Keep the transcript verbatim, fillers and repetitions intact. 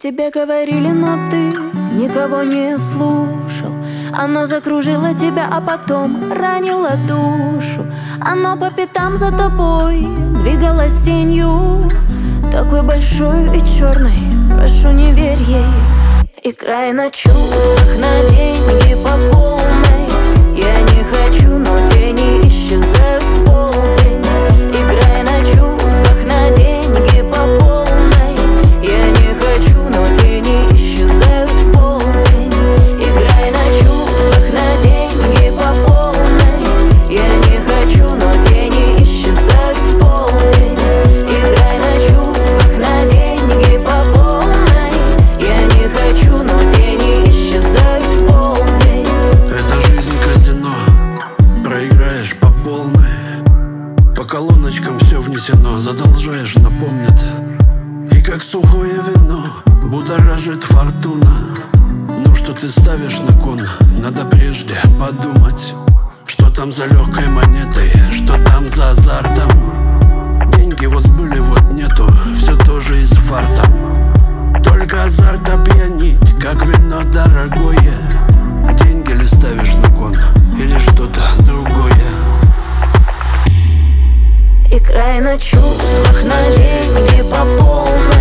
Тебе говорили, но ты никого не слушал. Оно закружило тебя, а потом ранило душу. Оно по пятам за тобой двигалось тенью, такой большой и черной, прошу, не верь ей. Играй на чувствах, на деньги по полной. Я не хочу, но тени исчезают в полдень. Играй на чувствах, на деньги по полной. Я не хочу, но тени исчезают в полдень. Играй на чувствах, на деньги по полной. Я не хочу, но тени исчезают в полдень. Играй на чувствах, на деньги по полной. Я не хочу, но тени исчезают в полдень. Это жизнь казино, проиграешь по полной. По колоночкам все внесено, задолжаешь, напомнят. И как сухое вино будоражит фортуна. Ну что ты ставишь на кон, надо прежде подумать. Что там за легкой монетой, что там за азартом. Деньги вот были, вот нету, все тоже и с фартом. Только азарт опьянить, как вино дорогое. Деньги ли ставишь на кон, или что-то другое? Играй на чувствах, на деньги по полной.